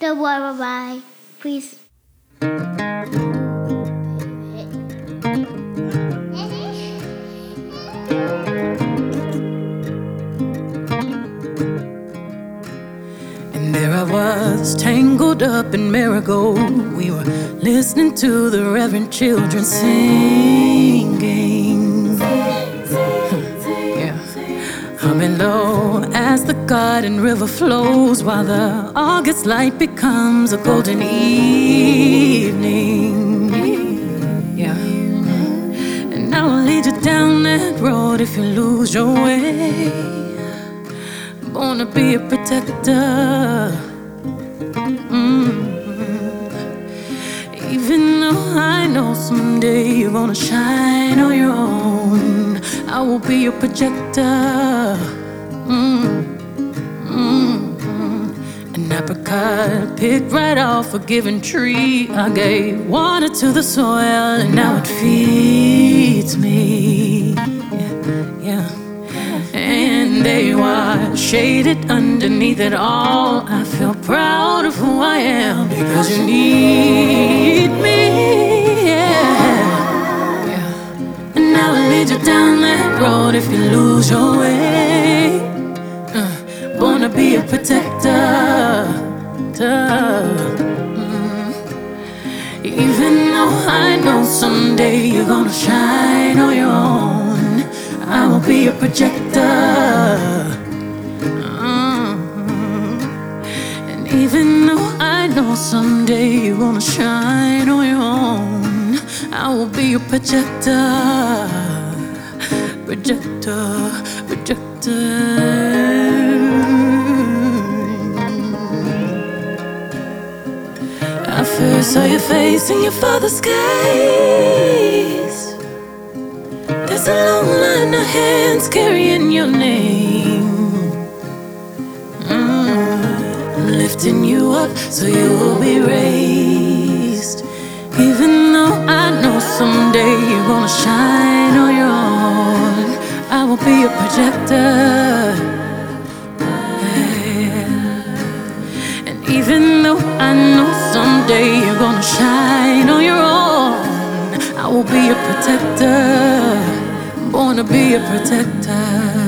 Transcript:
Goodbye, bye-bye. Please. And there I was, tangled up in marigold. We were listening to the reverend children singing. Yeah. Humming low as the garden river flows, while the August light becomes a golden evening. Yeah. And I will lead you down that road if you lose your way. Born to be a protector. Even though I know someday you're gonna shine on your own, I will be your projector. An apricot picked right off a given tree. I gave water to the soil and now it feeds me. Yeah. And there you are, shaded underneath it all. I feel proud of who I am because you need me. Yeah. And I will lead you down that road if you lose your way. Born to be a protector. Even though I know someday you're gonna shine on your own, I will be a projector. And even though I know someday you're gonna shine on your own, I will be a projector. Projector, projector. I first saw your face in your father's gaze. There's a long line of hands carrying your name, lifting you up so you will be raised. Even though I know someday you're gonna shine on your own, I will be a projector. Yeah. And even though I know someday you're gonna shine on your own, I will be a protector. Born to be a protector.